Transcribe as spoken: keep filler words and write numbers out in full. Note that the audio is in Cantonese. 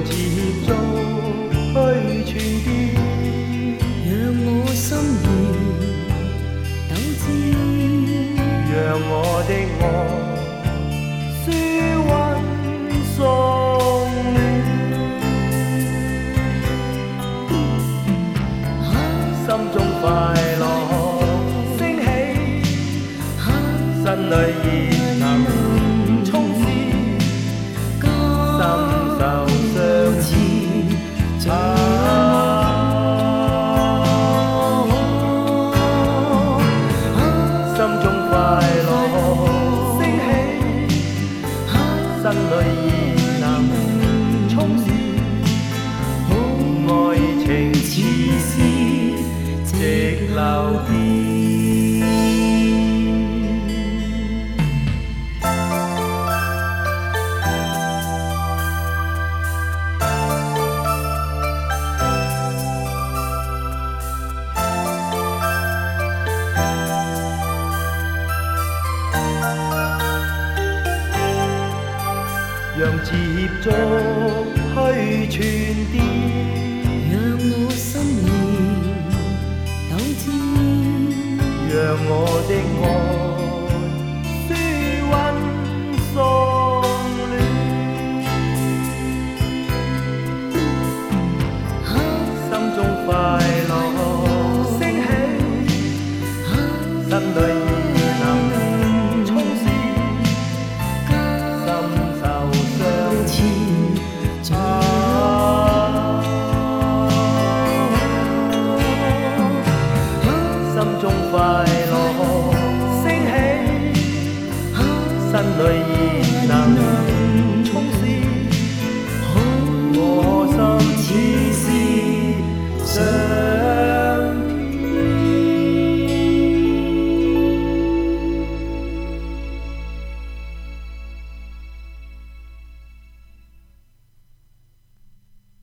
接觸去傳遞， 讓我心願抖知， 讓我的愛舒溫送暖。心中快樂升起，心裏熱能衝刺，深受相似。啊心中快樂升起，心裏熱能衝刺，愛情似是直流電。讓接觸去傳遞， 讓我心願抖知， 讓我的愛舒溫送暖。心中快樂升起，心裏熱能衝刺，深受相似。啊心中快樂升起，心裏